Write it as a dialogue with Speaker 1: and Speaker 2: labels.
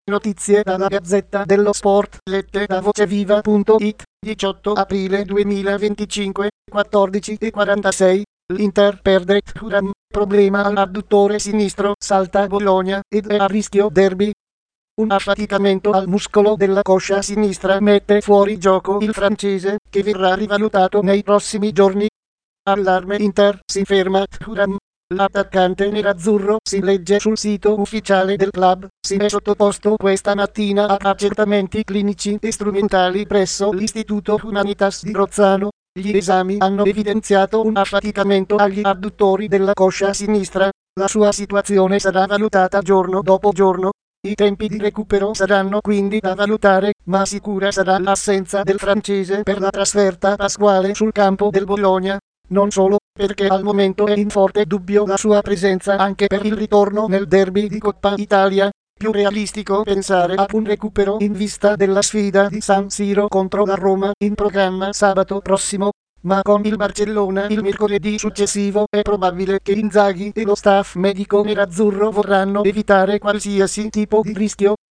Speaker 1: Notizie dalla Gazzetta dello Sport, lette da voceviva.it, 18 aprile 2025, 14:46. L'Inter perde Thuram, problema all'adduttore sinistro, salta Bologna ed è a rischio derby. Un affaticamento al muscolo della coscia sinistra mette fuori gioco il francese, che verrà rivalutato nei prossimi giorni. Allarme Inter, si ferma Thuram. L'attaccante nerazzurro, si legge sul sito ufficiale del club, si è sottoposto questa mattina a accertamenti clinici e strumentali presso l'Istituto Humanitas di Rozzano. Gli esami hanno evidenziato un affaticamento agli adduttori della coscia sinistra. La sua situazione sarà valutata giorno dopo giorno. I tempi di recupero saranno quindi da valutare, ma sicura sarà l'assenza del francese per la trasferta pasquale sul campo del Bologna. Non solo, perché al momento è in forte dubbio la sua presenza anche per il ritorno nel derby di Coppa Italia. Più realistico pensare ad un recupero in vista della sfida di San Siro contro la Roma in programma sabato prossimo. Ma con il Barcellona il mercoledì successivo è probabile che Inzaghi e lo staff medico nerazzurro vorranno evitare qualsiasi tipo di rischio.